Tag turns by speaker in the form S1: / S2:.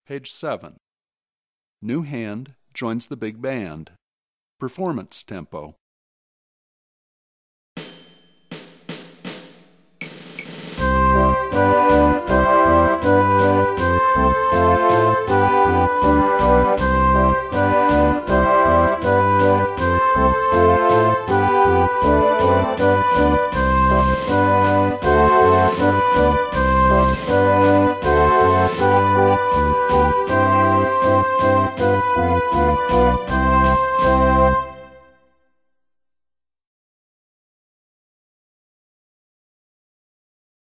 S1: Page 7. New hand joins the big band. Performance tempo.